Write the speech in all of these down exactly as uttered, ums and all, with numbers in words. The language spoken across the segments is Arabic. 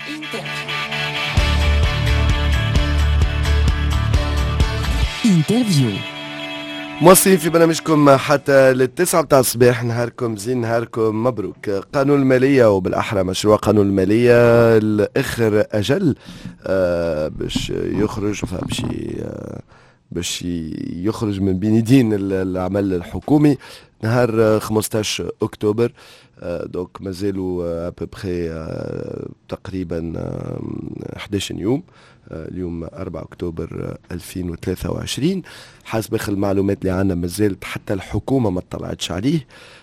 انترفيو. موصلين في برنامجكم حتى للتسعة بتاع الصباح. نهاركم زين، نهاركم مبروك. قانون المالية وبالأحرى مشروع قانون المالية الآخر أجل آه باش يخرج باش آه باش يخرج من بين يدين العمل الحكومي نهار خمسطاش أكتوبر. آه دوك مازالوا ابوبخي آه تقريبا آه إحدى عشر يوم. اليوم أربعة أكتوبر ألفين وثلاثة وعشرين. حسب آخر المعلومات اللي عنا مازالت حتى الحكومة ما اطلعتش عليه.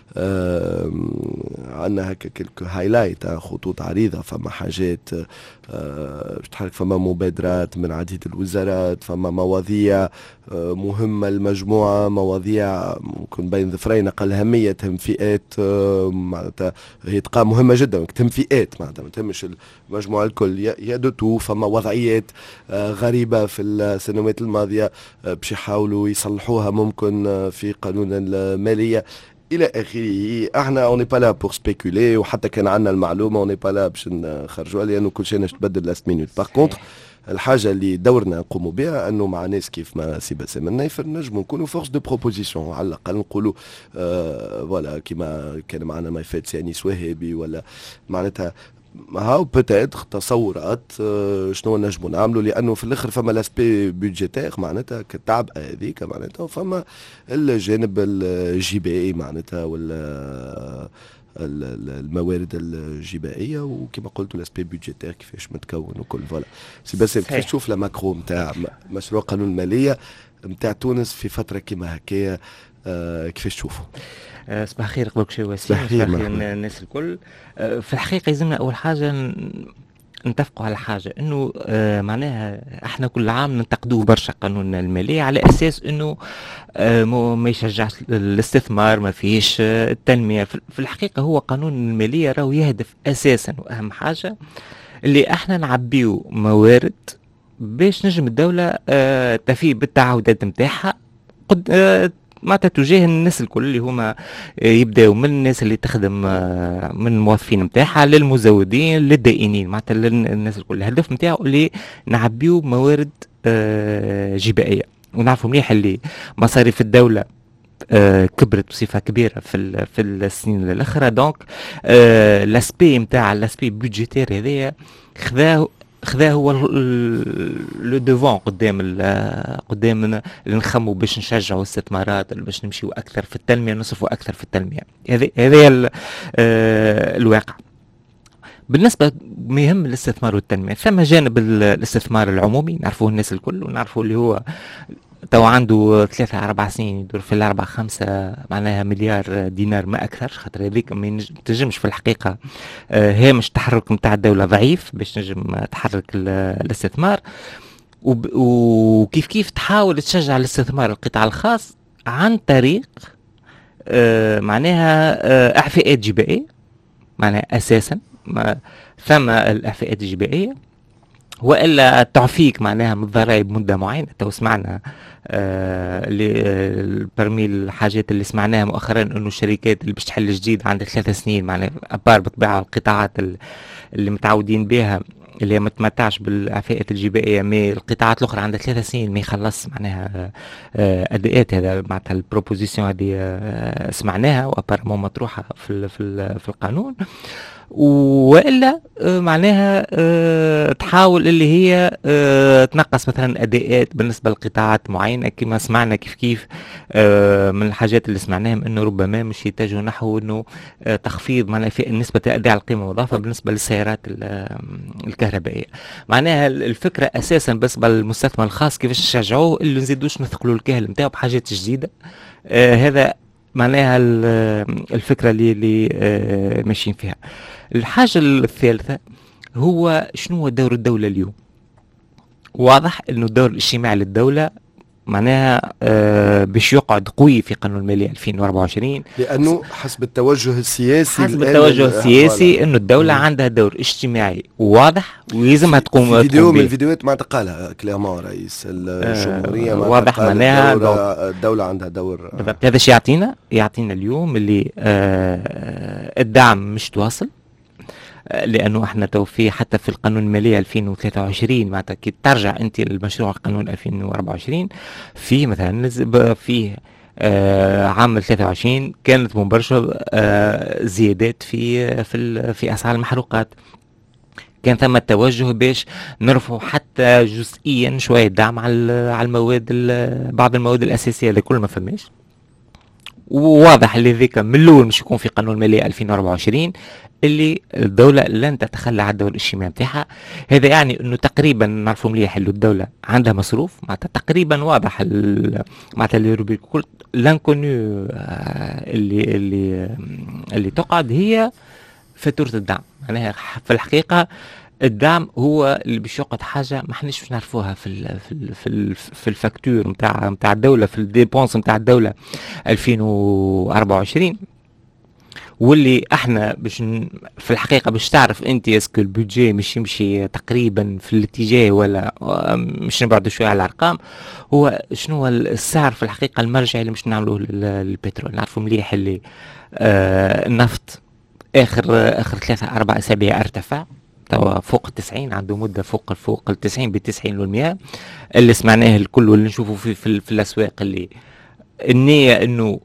آه عنا هكا كلك هايلايت، خطوط عريضة، فما حاجات آه تحرك، فما مبادرات من عديد الوزارات، فما مواضيع آه مهمة المجموعة، مواضيع ممكن بين ظفرين أقل أهمية، تهم فئات آه معناتها هي تبقى مهمة جدا، تهم فئات معناتها ما تهمش المجموعة الكل. يا دوتو فما وضعيات آه غريبة في السنوات الماضية آه باش يحاولوا يصلحوها ممكن آه في قانون المالية الى اخره. احنا اوني با لا بور سبيكولي، وحتى كان عندنا المعلومه اوني با لا باش نخرجوها لانه كل شيء نتبدل لاست مينوت. باغ كونتر الحاجه اللي دورنا نقوموا بها انه مع ناس كيف ما سي باسم النايفر نجموا نكونوا فورس دو بروبوزيسيون، على الاقل نقولوا آه فوالا كيما كان معنا ما فات يعني سوهبي ولا معناتها هاو بوتيتر تصورات آه شنو نجموا نعملوا، لانه في الاخر فما لاسبي بودجيتير معناتها كتعب هذيك معناتها، وفما الجانب الجبائي معناتها ولا الموارد الجبائيه، وكما قلت الاسبي بودجيتير كيفاش متكون وكل فوالا. سي بس كيفاش تشوف الماكرو نتاع مشروع قانون الماليه نتاع تونس في فتره كيما هكايا آه كيفاش تشوفوا؟ صباح الخير قبل شيء وسيم، صباح الخير الناس الكل. في الحقيقه يلزمنا اول حاجه نتفقوا على حاجه انه آه معناها احنا كل عام ننتقدوه برشا قانون الماليه على اساس انه آه ما يشجعش الاستثمار، ما فيش آه التنميه. في الحقيقه هو قانون الماليه راهو يهدف اساسا واهم حاجه اللي احنا نعبيو موارد باش نجم الدوله آه تفي بالتعهدات نتاعها قد آه معناتها تجاه الناس الكل اللي هما يبداو من الناس اللي تخدم من الموظفين نتاعها للمزودين للدائنين، معناتها للناس الكل. الهدف نتاعو اللي نعبيو موارد جبائيه، ونعرفوا مليح اللي مصاريف الدوله كبرت بصفه كبيره في في السنين الاخرى. دونك لاسبي نتاع لاسبي بودجيتير هذايا خذاه خذا هو لو ديفون قدام قدام اللي نخموا باش نشجعوا الاستثمارات، باش نمشيوا اكثر في التنميه، نصرفوا اكثر في التنميه. هذا هذا الواقع. بالنسبه مهم الاستثمار والتنميه، ثم جانب الاستثمار العمومي نعرفوه الناس الكل، ونعرفوا اللي هو تو عنده ثلاثة أربع سنين يدور في الأربع خمسة معناها مليار دينار ما أكثر. خاطر هذيك ما تنجمش في الحقيقة آه هامش التحرك نتاع الدولة ضعيف باش نجم تحرك الاستثمار، وكيف كيف تحاول تشجع الاستثمار القطاع الخاص عن طريق آه معناها آه إعفاءات جبائية، معناها أساسا ما ثم الإعفاءات الجبائية، والا تعفيك معناها من الضرائب مده معينه. تو سمعنا آه اللي برمي الحاجات اللي سمعناها مؤخرا انه الشركات اللي باش تحل جديد عندها ثلاث سنين معناها ابار بطبيعه القطاعات اللي متعودين بها اللي هي ما تمتعش بالاعفاءات الجبائيه، مي القطاعات الاخرى عندها ثلاث سنين ما يخلص معناها آه اداءات. هذا معناتها البروبوزيسيون هذه آه سمعناها وابارمون مطروحه في في, في القانون. والا معناها أه تحاول اللي هي أه تنقص مثلا اداءات بالنسبه لقطاعات معينه، كما سمعنا كيف كيف أه من الحاجات اللي سمعناهم انه ربما مش يتجهوا نحو انه أه تخفيض معناها في نسبه اداء القيمه المضافه بالنسبه للسيارات الكهربائيه. معناها الفكره اساسا بس بالمستثمر الخاص كيفاش نشجعوه اللي نزيدوش نثقلوا الكاهل نتاعو بحاجات جديده. أه هذا معناها الفكره اللي اللي أه ماشيين فيها. الحاجة الثالثة هو شنو هو دور الدولة اليوم. واضح انه الدور الاجتماعي للدولة معناها آه باش يقعد قوي في قانون المالية ألفين وأربعة وعشرين، لانه حسب التوجه السياسي حسب التوجه السياسي انه الدولة مم. عندها دور اجتماعي واضح ويلزمها تقوم في فيديو من الفيديوهات ما قالها كليرمون رئيس الجمهورية آه واضح معناها الدولة, الدولة عندها دور بالضبط. هذا الشيء يعطينا يعطينا اليوم اللي آه الدعم مش تواصل. لانه احنا تو في حتى في القانون المالي ألفين وثلاثة وعشرين معناتها كي ترجع انت المشروع قانون ألفين وأربعة وعشرين في مثلا فيه آه عام ثلاثة وعشرين كانت مباشرة آه زيادات في في في اسعار المحروقات. كان ثم التوجه باش نرفعوا حتى جزئيا شويه دعم على على المواد بعض المواد الاساسيه اللي كل ما فماش. وواضح اللي ذيك من الاول مش يكون في قانون الماليه ألفين وأربعة وعشرين اللي الدوله لن تتخلى عن الدور الاجتماعي نتاعها. هذا يعني انه تقريبا نعرفوا مليح انه الدوله عندها مصروف معناتها تقريبا واضح معناتها الروبريك كل لانكونو اللي اللي اللي تقعد هي فاتوره الدعم. معناها في الحقيقه الدعم هو اللي باش يقعد حاجه ما احناش باش نعرفوها في ال في ال في, ال في الفاكتور نتاع نتاع الدوله في الديبونس نتاع الدوله ألفين وأربعة وعشرين واللي احنا باش في الحقيقه باش تعرف انت اسكو البودجي مش يمشي تقريبا في الاتجاه ولا مش نبعدوا شويه على الارقام. هو شنو هو السعر في الحقيقه المرجعي اللي مش نعملوه للبترول. نعرفوا مليح اللي آه النفط اخر اخر ثلاثة اربع اسابيع ارتفع توا فوق التسعين عنده مده فوق فوق التسعين بالتسعين والمئة اللي سمعناه الكل واللي نشوفه في في, في الاسواق اللي النيه انه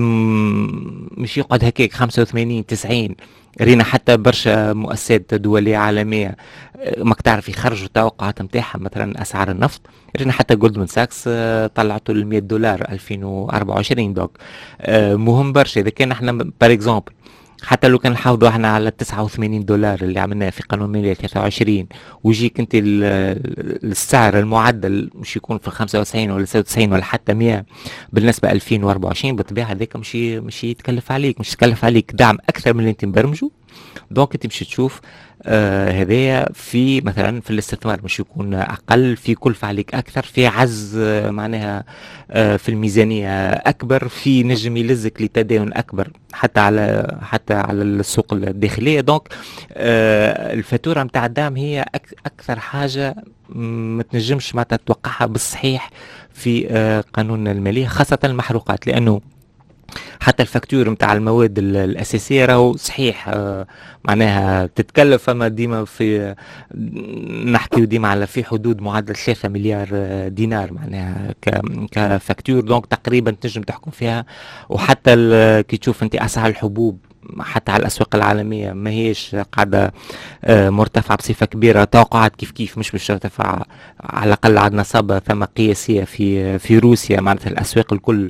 مش يقعد هكاك خمسة وثمانين تسعين. رينا حتى برشا مؤسسات دوليه عالميه ماك تعرف يخرجوا التوقعات نتاعها مثلا اسعار النفط. رينا حتى جولدمان ساكس طلعته ل مئة دولار ألفين وأربعة وعشرين دوك مهم برشا. اذا كان احنا بار اكزومبل حتى لو كان نحافظوا احنا على تسعة وثمانين دولار اللي عملناه في قانون المالية ثلاثة وعشرين ويجيك انت السعر المعدل مش يكون في خمسة وتسعين ولا تسعة وتسعين ولا حتى مئة بالنسبة ألفين وأربعة وعشرين بالطبيعة هذاك مش مش يتكلف عليك مش يتكلف عليك دعم اكثر من اللي انت مبرمجه. دونك انت مش تشوف آه هذايا في مثلا في الاستثمار مش يكون اقل في كلفة عليك اكثر في عز آه معناها آه في الميزانية اكبر في نجم يلزك لتداين اكبر حتى على حتى على السوق الداخلية. دونك آه الفاتورة متاع الدعم هي أك اكثر حاجة ما تنجمش ما تتوقعها بالصحيح في آه قانون المالية خاصة المحروقات لانه حتى الفاكتور متاع المواد الأساسية راهو صحيح آه معناها تتكلف فما ديما في نحكي ديما على في حدود معدل ثلاثة مليار دينار معناها كفاكتور. دونك تقريبا تنجم تحكم فيها. وحتى كي تشوف انت أسعار الحبوب حتى على الأسواق العالمية ما هيش قاعدة آه مرتفعة بصفة كبيرة. توقعات كيف كيف مش باش ترتفع على الأقل عندنا صبة ثم قياسية في في روسيا معناتها الأسواق الكل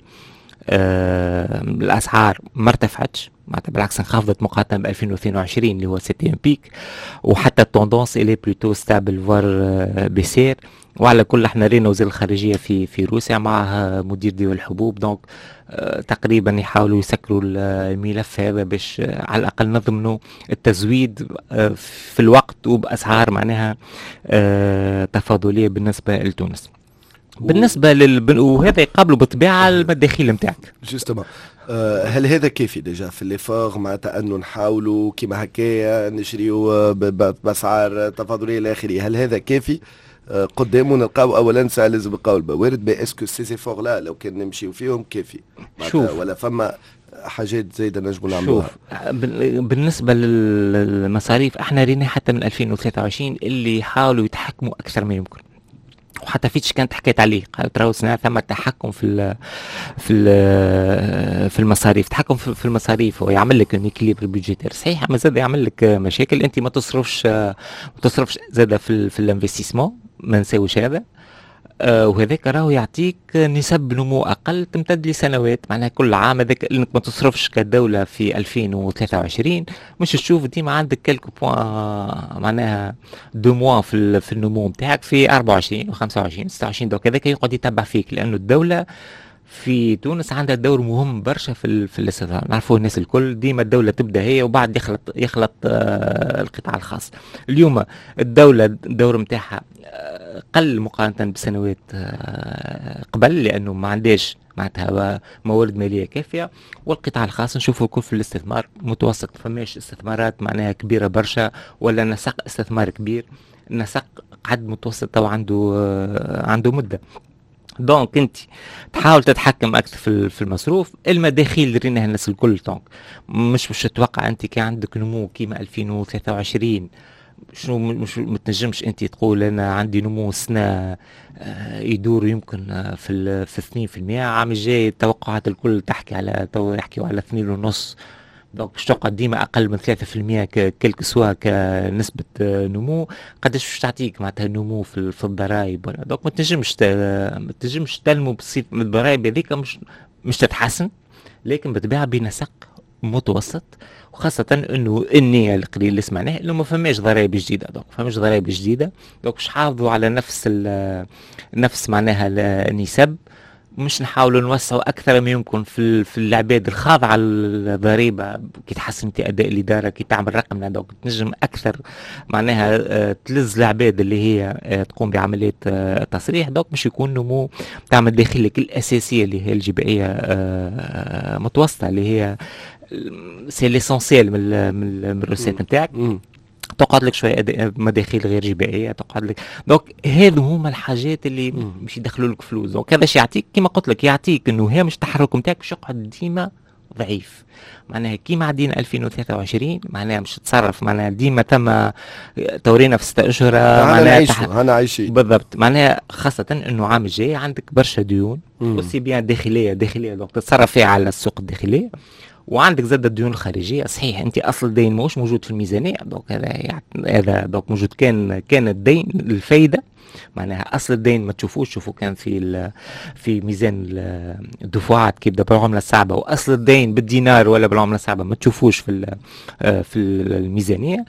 آه الاسعار ما ارتفعتش معناتها بالعكس انخفضت مقارنه ب ألفين واثنين وعشرين اللي هو سيتي بيك. وحتى التوندونس اللي بلوتو ستابل فار آه بيسير. وعلى كل احنا رينا وزير الخارجيه في في روسيا معها مدير ديوان الحبوب. دونك آه تقريبا يحاولوا يسكروا الملف هذا باش آه على الاقل نضمنوا التزويد آه في الوقت وباسعار معناها آه تفاضليه بالنسبه لتونس. بالنسبه لل وهذا يقابله بالطبيعه المداخيل نتاعك. جوستومون أه هل هذا كافي ديجا في ليفور معناتها انه نحاولوا كيما هكايا نشريوا باسعار تفاضليه الى اخره؟ هل هذا كافي؟ أه قدامه نلقاو اولا ساعه لازم نلقاو الموارد بي اسكو سي سيفور لا لو كان نمشيو فيهم كافي شوف ولا فما حاجات زايده نجموا نعملوها؟ شوف بالنسبه للمصاريف احنا رينا حتى من ألفين وثلاثة وعشرين اللي يحاولوا يتحكموا اكثر ما يمكن. وحتى فيتش كانت حكيت عليه قالت راهو صناعة ثم التحكم في ال في ال في المصاريف. تحكم في المصاريف ويعمل لك الميكليبر بيدجيتير صحيح اما زاد يعمل لك مشاكل انت ما تصرفش ما تصرفش زاد في في الانفستيسمون ما نساويش هذا. آه وهذاك راهو يعطيك نسب نمو اقل تمتد لسنوات معناها كل عام هذاك انك ما تصرفش كدوله في ألفين وثلاثة وعشرين مش تشوف ديما عندك كلكو بوان معناها دو موا في في النمو نتاعك في أربعة وعشرين وخمسة وعشرين ستة وعشرين. دوك هذاك يقعد يتبع فيك لانه الدوله في تونس عندها دور مهم برشا في في الاستثمار. نعرفوه الناس الكل ديما الدوله تبدا هي وبعد يخلط يخلط آه القطاع الخاص. اليوم الدوله الدور نتاعها آه قل مقارنه بسنوات آه قبل لانه ما عندهاش معناتها موارد ماليه كافيه. والقطاع الخاص نشوفه الكل في الاستثمار متوسط فماش استثمارات معناها كبيره برشا ولا نسق استثمار كبير. نسق قد متوسط تو عنده آه عنده مده. دونك انت تحاول تتحكم اكثر في في المصروف. المداخيل اللي ريناها الناس الكل، دونك مش باش تتوقع انت كي عندك نمو كيما ألفين وثلاثة وعشرين شنو مش ما تنجمش انت تقول انا عندي نمو سنه يدور يمكن في في اثنين بالمئة. عام الجاي التوقعات الكل تحكي على تو يحكيوا على اثنين ونص، دونك باش تقعد ديما اقل من ثلاثة بالمئة كلك سوا كنسبه نمو. قداش باش تعطيك معناتها نمو في, في الضرائب ولا؟ دونك ما تنجمش ما تنجمش تنمو بصيف من الضرائب هذيك مش مش تتحسن، لكن بالطبيعه بنسق متوسط. وخاصة انه النية القليل اللي سمعناه انه ما فماش ضرائب جديدة، دونك ما فماش ضرائب جديدة، دونك باش نحافظوا على نفس نفس معناها النسب، مش نحاولوا نوسعوا اكثر ما يمكن في في العباد الخاضعه للضريبه. كي تحسن انت اداء الاداره، كي تعمل رقم، دونك تنجم اكثر معناها تلز العباد اللي هي تقوم بعمليه التصريح، دونك باش يكون نمو تاع مداخلك الاساسيه اللي هي الجبائيه متوسطه، اللي هي سي ليسونسيال من من الروسيت نتاعك. تقعد لك شويه مداخيل غير جبائيه، تقعد لك. دونك هذو هما الحاجات اللي باش يدخلوا لك فلوس. دونك هذا يعطيك كما قلت لك، يعطيك انه هامش التحرك نتاعك باش يقعد ديما ضعيف. معناها كيما عدينا ألفين وثلاثة وعشرين معناها مش تتصرف، معناها ديما تم تورينا في ستة اشهر معناها تح... انا عايشين بالضبط. معناها خاصه انه عام الجاي عندك برشا ديون وسي بيان داخليه داخليه دونك تتصرف فيها على السوق الداخليه، وعندك زاد الديون الخارجيه. صحيح انت اصل الدين ماهوش موجود في الميزانيه، دونك هذا يعني هذا دونك موجود كان كان الدين الفايده، معناها اصل الدين ما تشوفوش، شوفوا كان في في ميزان الدفعات كي يبدا بالعمله الصعبه، واصل الدين بالدينار ولا بالعمله الصعبه ما تشوفوش في في الميزانيه.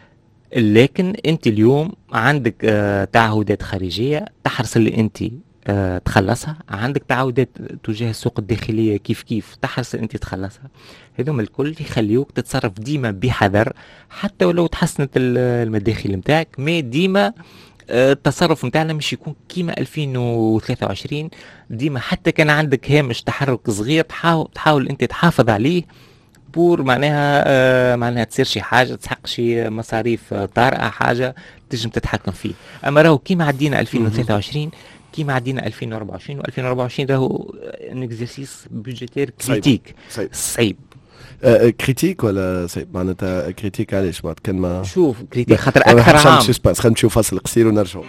لكن انت اليوم عندك تعهدات خارجيه تحرص اللي انت أه تخلصها، عندك تعهدات تجاه السوق الداخليه كيف كيف تحرص انت تخلصها. هذوم الكل يخليوك تتصرف ديما بحذر، حتى ولو تحسنت المداخل نتاعك، ما ديما أه التصرف نتاعنا مش يكون كيما ألفين وثلاثة وعشرين. ديما حتى كان عندك هامش تحرك صغير تحاول تحاول انت تحافظ عليه بور معناها آه معناها تصير شي حاجه تسحق شي مصاريف طارئه، حاجه تنجم تتحكم فيه. اما راهو كيما عدينا ألفين وثلاثة وعشرين كيما عدينا ألفين وأربعة وعشرين و2024 راهو ان اكزرسيس بودجيتير كريتيك صعيب, صعيب. آه كريتيك ولا صعيب؟ معناتها كريتيك علاش؟ معناتها كان ما شوف كريتيك خاطر اكثر عام سسبانس. خلينا نمشيو فاصل قصير ونرجعوا.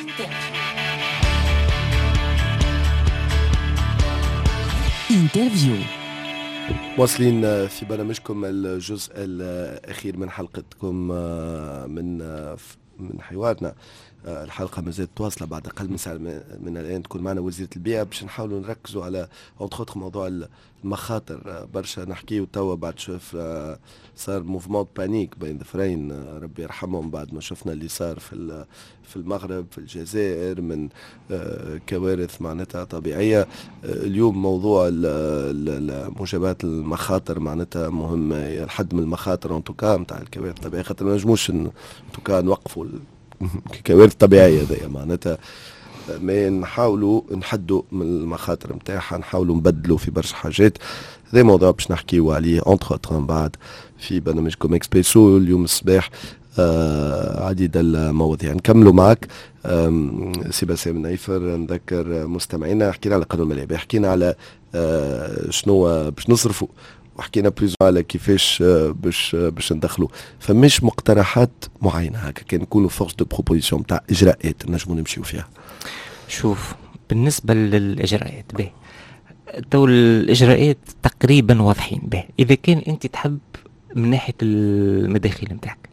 انترفيو واصلين في برنامجكم الجزء الأخير من حلقتكم من من حوارنا. الحلقة مازالت تواصلة بعد أقل من ساعة من الآن. تكون معنا وزيرة البيئة باش نحاولوا نركزوا على أونتخوتر موضوع المخاطر. برشا نحكيو توا بعد شوف صار موفمون بانيك بين ظفرين ربي يرحمهم بعد ما شفنا اللي صار في في المغرب في الجزائر من كوارث معناتها طبيعية. اليوم موضوع موجبات المخاطر معناتها مهم، الحد من المخاطر انتوكا نتاع الكوارث الطبيعية، خاطر ما نجموش انتوكا نوقفوا كوارث طبيعية هذيا معناتها، ما نحاولوا نحدوا من المخاطر نتاعها، نحاولوا نبدلوا في برشا حاجات. هذا موضوع باش نحكيوا عليه انتر اوتر بعد في برنامجكم اكسبريسو اليوم الصباح. آه عديد المواضيع نكملوا معك سي باسم نايفر. نذكر مستمعينا حكينا على قانون المالية، حكينا على آه شنو باش نصرفوا، وحكينا بليز على كيفاش باش باش ندخلوا. فمش مقترحات معينه هكا كان يكونوا فورس دو بروبوزيسيون تاع اجراءات نجموا نمشيو فيها؟ شوف بالنسبه للاجراءات به تو الاجراءات تقريبا واضحين به. اذا كان انت تحب من ناحيه المداخيل نتاعك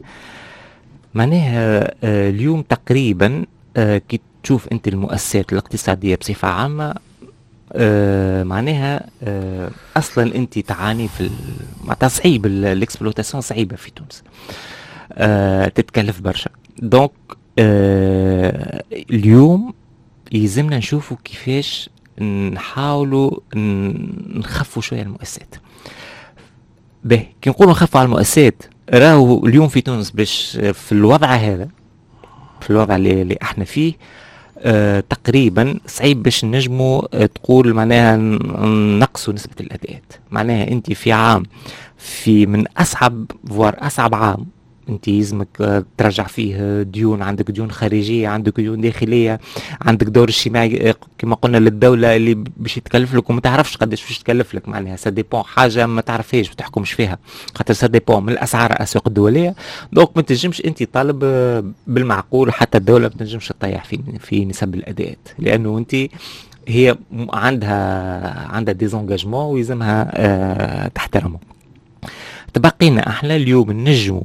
معناها آه اليوم تقريبا آه كي تشوف انت المؤسسات الاقتصاديه بصفه عامه آه معناها آه اصلا انت تعاني في معناتها صعيب الاكسبلوتاسيون صعيبه في تونس، آه تتكلف برشا. دونك آه اليوم يلزمنا نشوفوا كيفاش نحاولوا نخفوا شويه المؤسسات. به كي نقولوا نخفوا على المؤسسات راهو اليوم في تونس باش في الوضع هذا في الوضع اللي, اللي احنا فيه آه تقريبا صعيب باش نجموا آه تقول معناها نقصوا نسبة الأداءات. معناها انت في عام في من أصعب فوار أصعب عام انت يلزمك ترجع فيه ديون، عندك ديون خارجيه، عندك ديون داخليه، عندك دور اجتماعي كما قلنا للدوله اللي باش يتكلف لك وما تعرفش قداش باش تكلف لك، معناها سا ديبون حاجه ما تعرفهاش ما تحكمش فيها، خاطر سا ديبون من الاسعار الاسواق الدوليه. دونك ما تنجمش انت طالب بالمعقول، حتى الدوله ما تنجمش تطيح في في نسب الاداءات، لانه انت هي عندها عندها ديزونجاجمون ويلزمها آه تحترمه. تبقينا احنا اليوم نجموا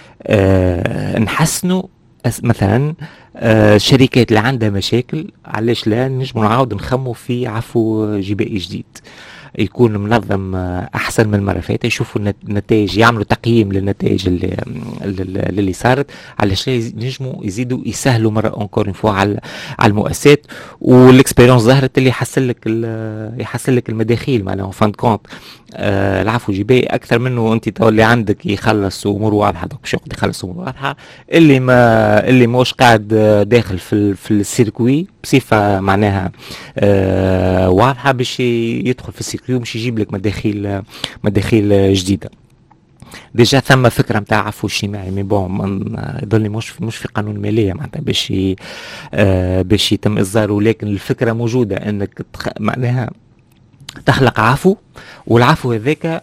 آه نحسنوا مثلا آه الشركات اللي عندها مشاكل، علاش لا نجموا نعاود نخموا في عفو جبائي جديد يكون منظم احسن من المره فاتت، يشوفوا النتائج، يعملوا تقييم للنتائج اللي اللي صارت، علاش نجموا يزيدوا يسهلوا مره اونكور فوا على على المؤسسات. والاكسبيريونس ظهرت اللي يحسن لك يحسن لك المداخيل، معناها فان كونت آه العفو الجبائي اكثر منه انت تولي عندك يخلص امور واضحه، باش يقعد يخلص امور واضحه، اللي ما اللي موش قاعد داخل في في السيركوي بصفه معناها آه واضحه باش يدخل في السيركوي ومش يجيب لك مداخيل مداخيل جديده. ديجا ثم فكره نتاع عفو اجتماعي، مي بون يضل مش في مش في قانون الماليه معناتها باش آه باش يتم اصداره، لكن الفكره موجوده انك معناها تخلق عفو، والعفو هذاك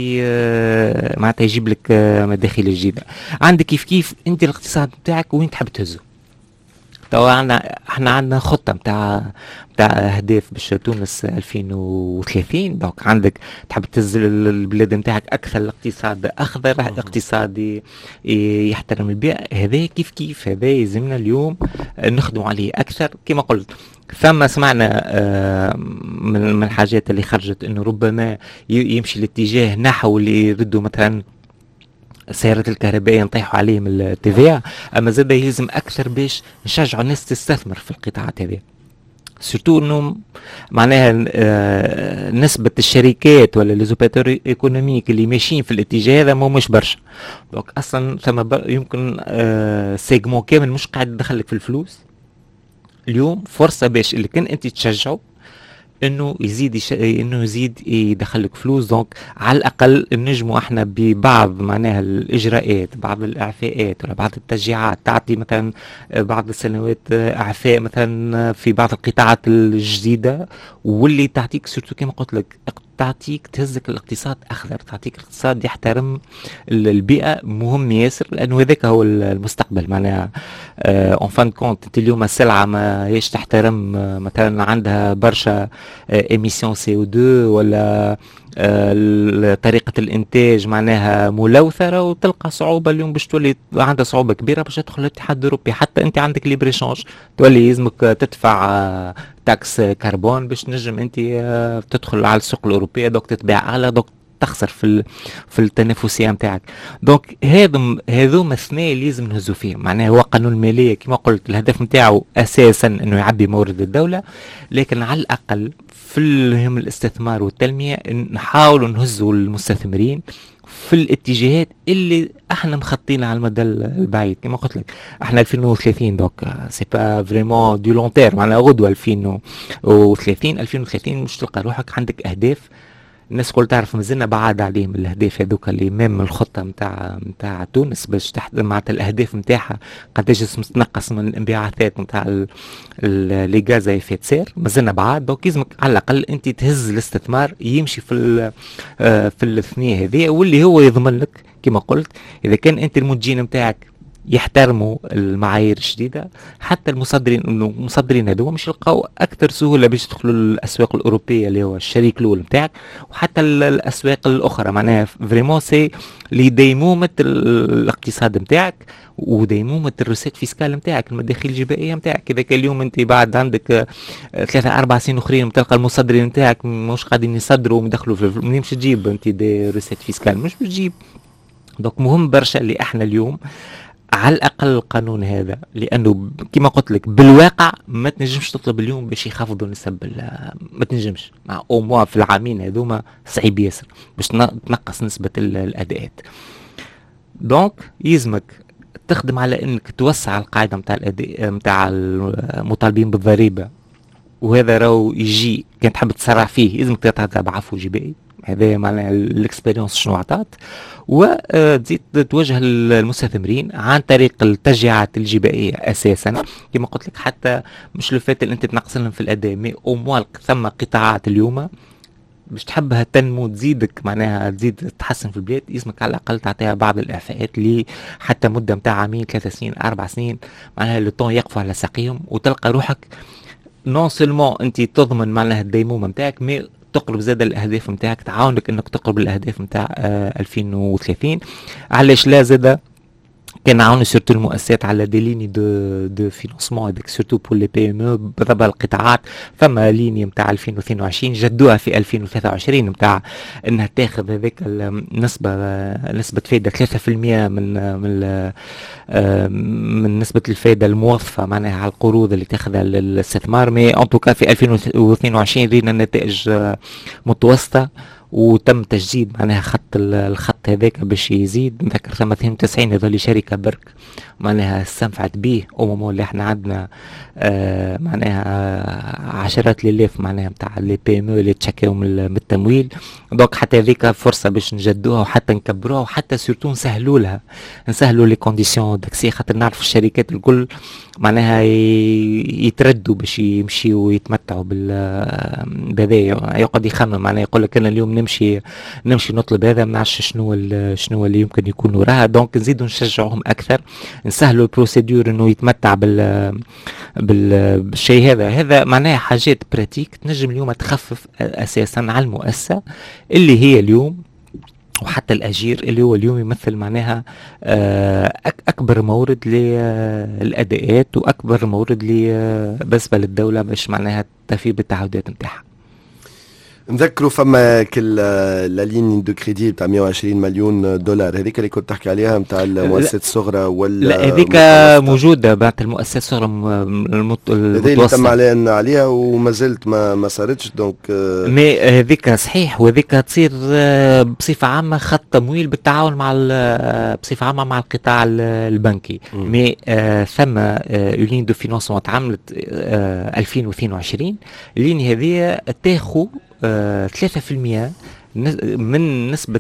معناتها يجيب لك مداخيل جديده. عندك كيف كيف انت الاقتصاد بتاعك وين تحب تهزه. توا عندنا احنا عندنا خطه نتاع نتاع اهداف باش تونس ألفين وثلاثين، دونك عندك تحب تهز البلاد نتاعك اكثر الاقتصاد اخضر، اقتصادي يحترم البيئه. هذا كيف كيف هذا يلزمنا اليوم نخدم عليه اكثر. كما قلت ثم سمعنا آه من الحاجات اللي خرجت انه ربما يمشي الاتجاه نحو اللي يردوا مثلا السيارات الكهربائيه نطيحوا عليهم التي في، اما زاد يلزم اكثر باش نشجعوا الناس تستثمر في القطاعات هذه، سورتو انه معناها آه نسبه الشركات ولا ليزوبيتور ايكونوميك اللي ماشيين في الاتجاه هذا مو مش برشا. دونك اصلا ثم يمكن آه سيجمون كامل مش قاعد يدخلك في الفلوس. اليوم فرصه باش اللي كان انت تشجعه انه يزيد يش... انه يزيد يدخلك فلوس. دونك على الاقل نجموا احنا ببعض معناها الاجراءات، بعض الاعفاءات ولا بعض التشجيعات، تعطي مثلا بعض السنوات اعفاء مثلا في بعض القطاعات الجديده، واللي تعطيك سورتو كما قلت لك تعطيك تهزك الاقتصاد اخضر، تعطيك الاقتصاد يحترم البيئه. مهم ياسر لانه هذاك هو المستقبل معناها اون فان كونت. انت اليوم السلعه ما هيش تحترم مثلا عندها برشا ايميسيون سي او اثنين ولا آه طريقة الانتاج معناها ملوثرة، وتلقى صعوبة اليوم باش تولي عندها صعوبة كبيرة باش تدخل الاتحاد الاوروبي. حتى انت عندك ليبريشانج تولي يلزمك تدفع آه تاكس كربون باش تنجم انت آه تدخل على السوق الاوروبية، دوك تتباع اعلى، دوك تخسر في في التنافسيه نتاعك. دونك هذم هذوما اثنين اللي لازم نهزوا فيهم. معناها هو قانون الماليه كما قلت الهدف نتاعو اساسا انه يعبي مورد الدوله، لكن على الاقل في الاستثمار والتنميه نحاولوا نهزوا المستثمرين في الاتجاهات اللي احنا مخططين على المدى البعيد. كما قلت لك احنا ألفين وثلاثين دوك سي با فريمون دو لون تيرم، معناها غدوه ألفين وثلاثين ألفين وثلاثين مش تلقى روحك عندك اهداف الناس كل تعرف مازلنا بعاد عليهم الأهداف هذوك اللي مام الخطة متاع متاع تونس باش تحت معناتها الأهداف متاعها قداش تنقص من الانبعاثات متاع لي غاز ايفيت سير، مازلنا بعاد. دونك لازمك على الأقل أنت تهز الاستثمار يمشي في في الاثنين هذه، واللي هو يضمن لك كما قلت إذا كان أنت المنتجين متاعك يحترموا المعايير الجديدة، حتى المصدرين المصدرين هذو مش يلقاو اكثر سهوله باش يدخلوا الاسواق الاوروبيه اللي هو الشريك الاول نتاعك، وحتى الاسواق الاخرى. معناها فريمون سي لديمومه الاقتصاد نتاعك وديمومه الرسات فيسكال نتاعك، المداخيل الجبائيه نتاعك. اذا كان اليوم انت بعد عندك ثلاثة أربع سنين اخرين تلقى المصدرين نتاعك مش قاعدين يصدروا ويدخلوا في منين باش تجيب انت دي رسات فيسكال؟ مش بتجيب. دونك مهم برشا اللي احنا اليوم على الاقل القانون هذا، لانه كما قلت لك بالواقع ما تنجمش تطلب اليوم باش يخفضوا نسب، ما تنجمش مع او موا في العامين هذوما صعيب ياسر باش تنقص نسبه الاداءات. دونك يلزمك تخدم على انك توسع القاعده نتاع الاداء نتاع المطالبين بالضريبه، وهذا راهو يجي كان تحب تسرع فيه يلزمك تتعب بعفو جبائي. هذا معناها الاكسبيرينس شنو عطات. وتزيد توجه المستثمرين عن طريق التشجيعات الجبائيه اساسا كما قلت لك، حتى مش لفات اللي انت تنقص لهم في الاداء، مي او موال ثم قطاعات اليوم باش تحبها تنمو تزيدك معناها تزيد تحسن في البلاد، يسمك على الاقل تعطيها بعض الاعفاءات اللي حتى مده نتاع عامين ثلاث سنين اربع سنين، معناها لو طون يقفوا على ساقيهم وتلقى روحك نون سولمون انت تضمن معناها الديمومه نتاعك، مي تقرب زاد الاهداف نتاعك، تعاونك انك تقرب الاهداف نتاع آه ألفين وثلاثين. علاش لا زاد كان عاون سورتو المؤسسات على دي ليني دو دو فينانسمون هذاك سورتو بور لي بي ام او بضبط القطاعات. فما ليني نتاع ألفين واثنين وعشرين جدوها في ألفين وثلاثة وعشرين نتاع انها تاخذ هذاك النسبه نسبه فائده ثلاثة بالمئة من من من نسبه الفائده الموظفه معناها على القروض اللي تاخذها للاستثمار. مي ان توكا في ألفين واثنين وعشرين رينا نتائج متوسطه، وتم تجديد معناها خط الخط هذاك باش يزيد. نذكر ثم اثنين وتسعين هذول شركه برك معناها استنفعت به او مومون اللي احنا عندنا آه معناها آه عشرات الالاف معناها نتاع لي بي ام او اللي تشكاو من التمويل. دونك حتى هذيك فرصه باش نجدوها وحتى نكبروها وحتى سورتو نسهلوا لها نسهلوا لي كونديسيون داكسي، خاطر نعرف الشركات الكل معناها يتردوا باش يمشيوا ويتمتعوا بالبدايه. يقعد يخمم معناها يقول لك انا اليوم نمشي نمشي نطلب هذا ما نعرفش شنو شنو اللي يمكن يكون وراها. دونك نزيدوا نشجعوهم اكثر، نسهلوا البروسيدور انه يتمتع بال بالشيء هذا. هذا معناها حاجات براتيك تنجم اليوم تخفف اساسا على المؤسسه اللي هي اليوم وحتى الاجير اللي هو اليوم يمثل معناها اكبر مورد للاداءات واكبر مورد بالنسبه للدوله باش معناها تفي بالتعهدات نتاعها. نذكروا فما كل لا لين دو كريدي بتاع مئة وعشرين مليون دولار هذيك اللي كنت تحكي عليها نتاع المؤسسات الصغرى ولا لا هذيك موجوده بعد المؤسسات الصغرى المتوسطه اللي تم اعلان عليها وما زلت ما ما صارتش. دونك مي هذيك صحيح، وهذيك تصير بصفه عامه خط تمويل بالتعاون مع بصفه عامه مع القطاع البنكي. مي ثم لين دو فينانسمون تعملت ألفين واثنين وعشرين اللين هذه تاخذ ثلاثة بالمئة من نسبة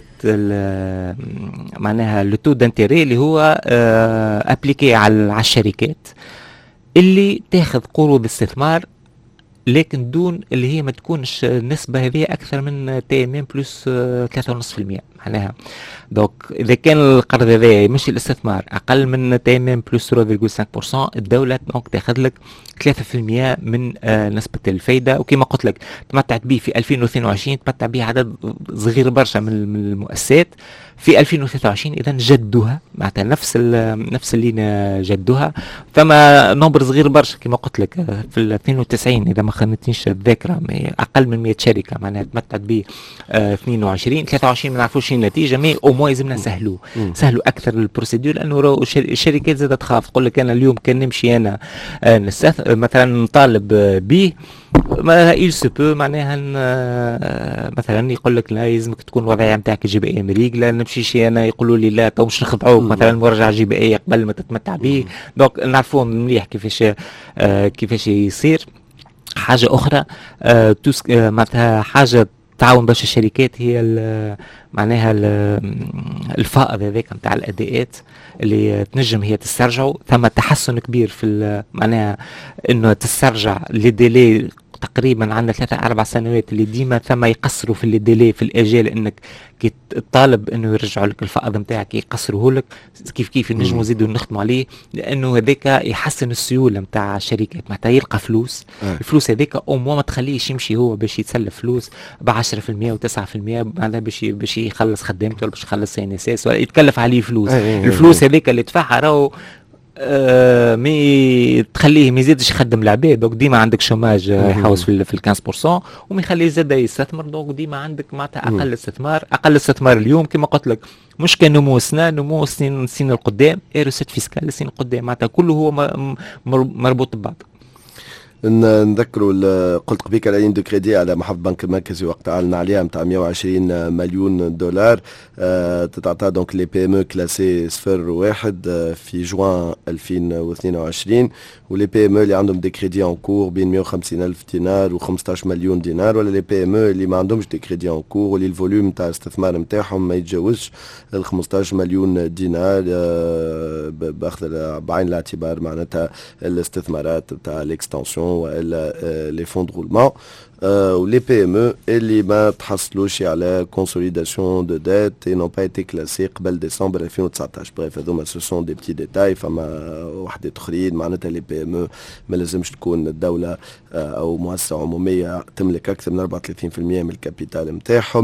معناها لو دانتيري اللي هو ابليكي على الشركات اللي تاخذ قروض استثمار، لكن دون اللي هي ما تكونش النسبة هذه أكثر من تي ام ام بلس ثلاثة ونصف بالمئة معناها. دوك إذا كان القرض هذا يمشي الاستثمار أقل من تي ام ام بلس صفر فاصلة خمسة بالمئة، الدولة دونك تاخذ لك ثلاثة بالمئة من آه نسبة الفايدة. وكما قلت لك تمتعت به في ألفين واثنين وعشرين، تمتع به عدد صغير برشا من المؤسسات. في ألفين وثلاثة وعشرين إذا جدوها معناتها نفس نفس اللي جدوها. فما نمبر صغير برشا كما قلت لك في اثنين وتسعين إذا ما خانتنيش الذاكرة أقل من مئة شركة معناها تمتعت به آه اثنين وعشرين ثلاثة وعشرين ما نعرفوش النتيجة، مي أو مو لازمنا نسهلوه سهلوا أكثر البروسيدور، لأنه الشركات زادت تخاف تقول لك أنا اليوم كان نمشي أنا آه نستث... مثلا نطالب به ما إل سو بو معناها مثلا يقول لك لا يلزمك تكون الوضعيه نتاعك جبائيه مريق، لا نمشيش انا يقولوا لي لا تو مش نخضعوك مثلا مراجعه جبائيه قبل ما تتمتع به. دونك نعرفوا مليح كيفاش آه كيفاش يصير. حاجه اخرى آه توس آه معناتها حاجه تعاون باش الشركات هي معناها الفائض هذاك نتاع الاداءات اللي تنجم هي تسترجعه. ثم تحسن كبير في معناها انه تسترجع لي ديلي تقريبا عندنا ثلاثة أربع سنوات اللي ديما ثم يقصروا في الديلي في الأجال، إنك كي تطالب إنه يرجعوا لك الفائض نتاعك يقصروه لك كيف كيف نجموا نزيدوا نخدموا عليه، لأنه هذاك يحسن السيولة نتاع الشركات معناتها يلقى فلوس. أه. الفلوس هذاك أو مو ما تخليش يمشي هو باش يتسلف فلوس بعشرة في المية وتسعة في المية معناتها باش باش يخلص خدمته ولا باش يخلص سي ان اس اس ولا يتكلف عليه فلوس. أه. الفلوس هذيك اللي دفعها راهو آه مي تخليه ما يزيدش يخدم العباد. دونك ديما عندك شوماج يحوس في في خمسة بالمئة وما يخليه زاد يستثمر. دونك ديما عندك معناتها اقل استثمار. اقل استثمار اليوم كما قلت لك مش كنمو سنه نمو سنين سنين القدام، ايروسيت فيسكال السنين القدام معناتها كله هو مربوط ببعض. نذكروا قلت قبيك على لين دو كريدي على محافظ بنك المركزي وقت اعلن عليها نتاع مئة وعشرين مليون دولار أه تتعطى دونك لي بي ام او كلاسي صفر واحد أه في جوان ألفين واثنين وعشرين، ولي بي ام او اللي عندهم دي كريدي ان كور بين مئة وخمسين الف دينار و خمسطاش مليون دينار، ولا لي بي ام او اللي ما عندهمش دي كريدي ان كور واللي الفوليوم نتاع الاستثمار نتاعهم ما يتجاوزش ال خمسطاش مليون دينار أه باخذ بعين الاعتبار معناتها الاستثمارات نتاع الاكستنسيون والا لي فون دو رولمون ولي بي ام او اللي ما تحصلوش على كونسوليداسيون دو ديت اي نون با ايتي كلاسي قبل ديسمبر ألفين وتسعطاش. بريف هذوما سو سون دي بتي ديتاي. فما وحدات اخرين معناتها لي بي ام او ما لازمش تكون الدوله او مؤسسه عموميه تملك اكثر من أربعة وثلاثين بالمئة من الكابيتال نتاعهم،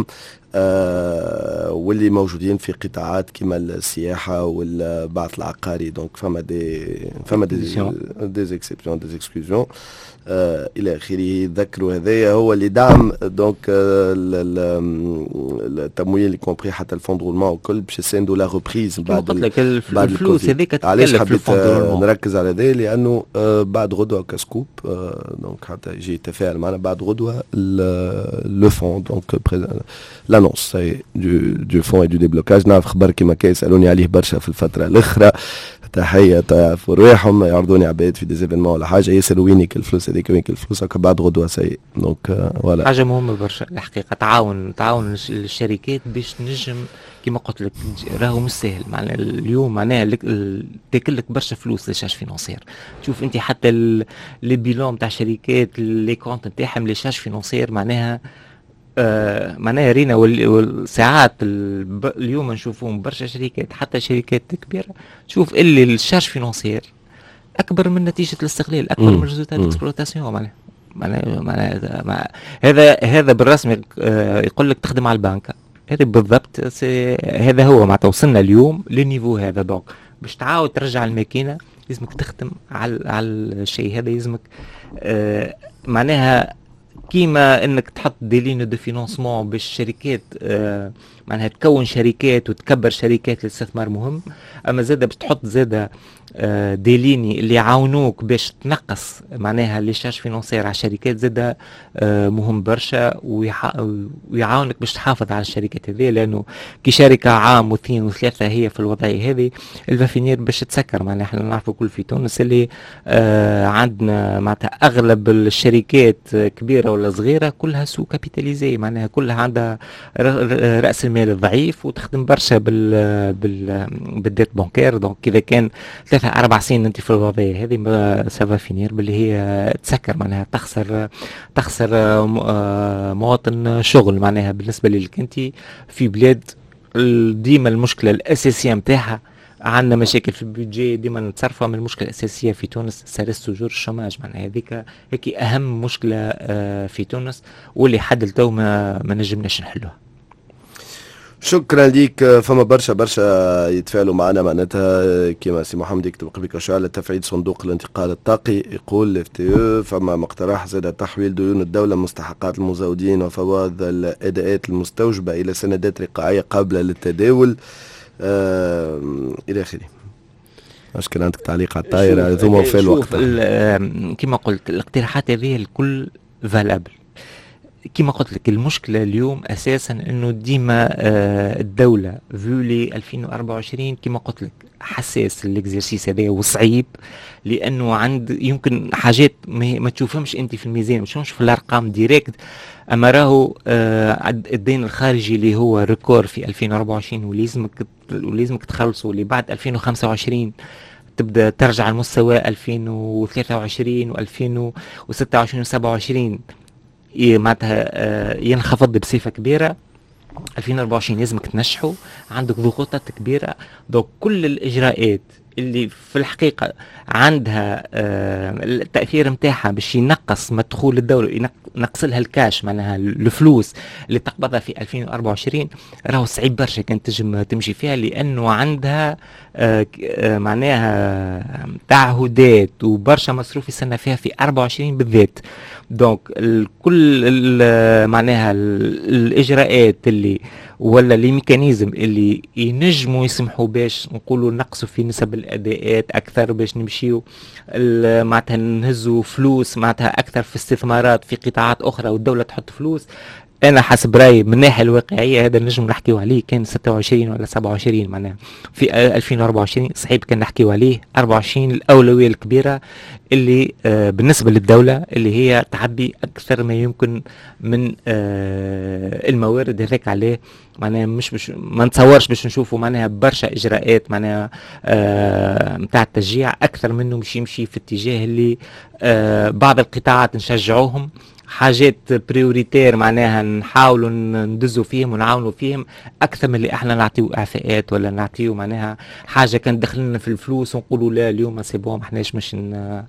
آه واللي موجودين في قطاعات كما السياحه والبعث العقاري. دونك فما دي فما دي دي اكسبسيون دي اكسكلوزيون آه الى اخره. ذكروا هذايا هو اللي دعم دونك آه التمويل اللي كومبري حتى الفون رولمون وكل باش يساندوا لا ريبريز بعد بعد الفلوس هذيك. علاش حبيت نركز على هذا؟ لانه آه بعد غدوه كسكوب آه دونك حتى يجي يتفاعل معنا بعد غدوه لو فون دونك لانونس دو دو فون اي دو ديبلوكاج. نعرف خبر كيما كي يسالوني عليه برشا في الفتره الاخرى، تحيه تعرفوا رواحهم يعرضوني عباد في دي زيفينمون ولا حاجه يسالوا وينك الفلوس هذيك وينك الفلوس هكا بعد غدوه سي دونك فوالا. حاجه مهمه برشا الحقيقه، تعاون تعاون الشركات باش نجم كيما قلت لك راهو مش سهل. معناها اليوم معناها تاكل لك برشا فلوس ليشارج فينونسير. تشوف انت حتى لي بيلون تاع شركات لي كونت نتاعهم ليشارج فينونسير معناها آه معناها رينا والساعات اليوم نشوفهم برشا شركات حتى شركات كبيره تشوف اللي الشارج فينونسير اكبر من نتيجه الاستغلال، اكبر من ريزولتا الاكسبلوتاسيون. معناها معناها معناها مع هذا هذا بالرسمي آه يقول لك تخدم على البنك هذا بالضبط. هذا هو معناتها وصلنا اليوم للنيفو هذا. دونك باش تعاود ترجع الماكينه لازمك تخدم على على الشيء هذا. لازمك آه معناها كيما انك تحط دي لين دو فينانسمون باش الشركات آه معناها تكون شركات وتكبر شركات للاستثمار مهم، اما زاده باش تحط زاده آه دي ليني اللي يعاونوك باش تنقص معناها لي شارج فينانسير على الشركات زاده آه مهم برشا، ويعاونك باش تحافظ على الشركات هذه. لانه كي شركه عام واثنين وثلاثه هي في الوضعيه هذه الفافينير باش تسكر. معناها احنا نعرفوا كل في تونس اللي آه عندنا معناتها اغلب الشركات كبيره ولا صغيره كلها سو كابيتاليزي، معناها كلها عندها راس المال ضعيف وتخدم برشا بال بال بالديت بانكير. دونك اذا كان ثلاثة أربع سنين أنت في الوضعية هذه ما سافا فينير باللي هي تسكر، معناها تخسر تخسر مواطن شغل. معناها بالنسبة لك أنت في بلاد ديما المشكلة الأساسية متاعها عندنا مشاكل في البيدجي ديما نتصرفها. من المشكلة الأساسية في تونس سارس توجور الشماج. معناها هذيك هيك أهم مشكلة في تونس واللي حد التو ما, ما نجمناش نحلوها. شكرا ليك. فما برشا برشا يتفاعلوا معنا معناتها كيما سي محمد يكتب قبل شويه على تفعيل صندوق الانتقال الطاقي. يقول اف تي او فما مقترح زاد تحويل ديون الدوله مستحقات المزودين وفوائد الاداءات المستوجبه الى سندات رقاعيه قابله للتداول آه الى اخره. اش كان عندك تعليق على الطايره ذوما في الوقت؟ كما قلت الاقتراحات هذه الكل فالابل. كما قلت لك المشكلة اليوم أساسا أنه ديما آه الدولة فولي ألفين وأربعة وعشرين كما قلت لك حساس الاكزرسيس هذا وصعيب، لأنه عند يمكن حاجات ما تشوفهمش أنت في الميزان، ما تشوفهمش في الأرقام ديريكت. أما راهو آه الدين الخارجي اللي هو ريكور في ألفين وأربعة وعشرين ولازمك ولازمك تخلصه اللي بعد ألفين وخمسة وعشرين تبدأ ترجع المستوى ألفين وثلاثة وعشرين وألفين وستة وعشرين وسبعة وعشرين معناتها ينخفض بصفة كبيرة. ألفين وأربعة وعشرين لازمك تنشحوا، عندك ضغوطات كبيرة. دوك كل الإجراءات اللي في الحقيقة عندها التأثير متاعها باش ينقص مدخول الدولة، ينقص لها الكاش معناها الفلوس اللي تقبضها في ألفين وأربعة وعشرين، راهو صعيب برشا كان تجم تمشي فيها، لأنه عندها معناها تعهدات وبرشا مصروف السنة فيها في أربعة وعشرين بالذات. دونك كل معناها الإجراءات اللي ولا لي ميكانيزم اللي ينجموا يسمحوا باش نقولوا نقصوا في نسب الاداءات اكثر، باش نمشيو معناتها نهزوا فلوس معناتها اكثر في استثمارات في قطاعات اخرى والدوله تحط فلوس. انا حسب رايي من الناحيه الواقعيه هذا نجم نحكيو عليه كان ستة وعشرين ولا سبعة وعشرين معناها في ألفين وأربعة وعشرين صعيب كان نحكيو عليه. أربعة وعشرين الاولويه الكبيره اللي آه بالنسبه للدوله اللي هي تعبي اكثر ما يمكن من آه الموارد هذاك عليه معناها مش بش ما نتصورش باش نشوفوا معناها برشا اجراءات معناها آه نتاع التشجيع اكثر منه مش يمشي في اتجاه اللي آه بعض القطاعات نشجعوهم، حاجات بريوريتير معناها نحاولوا ندزوا فيهم ونعاونوا فيهم اكثر من اللي احنا نعطيو اعفاءات ولا نعطيو معناها حاجه كان دخلنا في الفلوس ونقولوا لا اليوم سي بون ما احناش مش ن...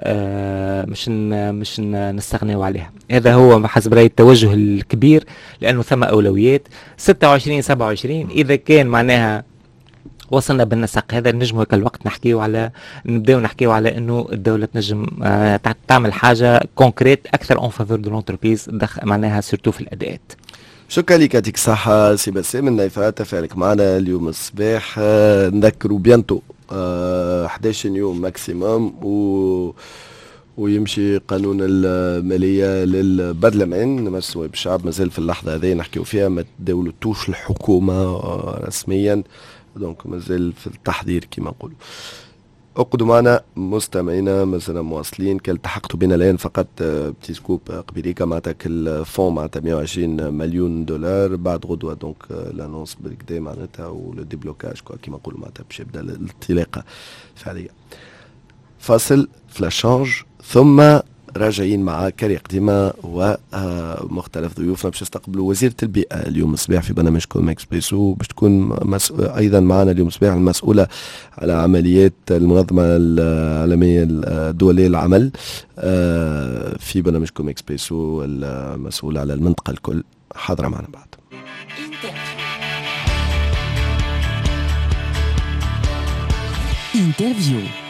آه مش ن... مش ن... نستغنيوا عليها. هذا هو حسب رايي التوجه الكبير لانه ثم اولويات. ستة وعشرين سبعة وعشرين اذا كان معناها وصلنا بالنسق هذا نجم هيك الوقت نحكيو على نبداو نحكيو على انه الدوله تنجم آه تعمل حاجه كونكريت اكثر اون فافور دو لونتربريز معناها سيرتو في الاداءات. شكرا لك، يعطيك الصحة سي بسام النايفة تفاعلك معنا اليوم الصباح. آه نذكروا بيانتو آه أحد عشر يوم ماكسيموم و ويمشي قانون المالية للبرلمان نمسوا بالشعب. مازال في اللحظة هذه نحكيو فيها ما تداولتوش الحكومة رسميا دونك مازال في التحضير كما نقولوا. اقعدوا معنا مستمعينا مازلنا مواصلين. كالتحقتوا بنا الان فقط بتي سكوب قبيليكا معناتها الفون معناتها مئة وعشرين مليون دولار بعد غدوه دونك لانونس بالكدا معناتها ولو ديبلوكاج كما نقولوا معناتها باش يبدا الانطلاقه فعليا. فاصل فلاشانج ثم راجعين مع كاري قديمة ومختلف ضيوفنا باش يستقبلوا وزيرة البيئة اليوم الصباح في برنامجكم اكسبريسو باش تكون أيضا معنا اليوم الصباح المسؤولة على عمليات المنظمة العالمية الدولية للعمل في برنامجكم اكسبريسو المسؤولة على المنطقة الكل حاضرة معنا بعد. انترفيو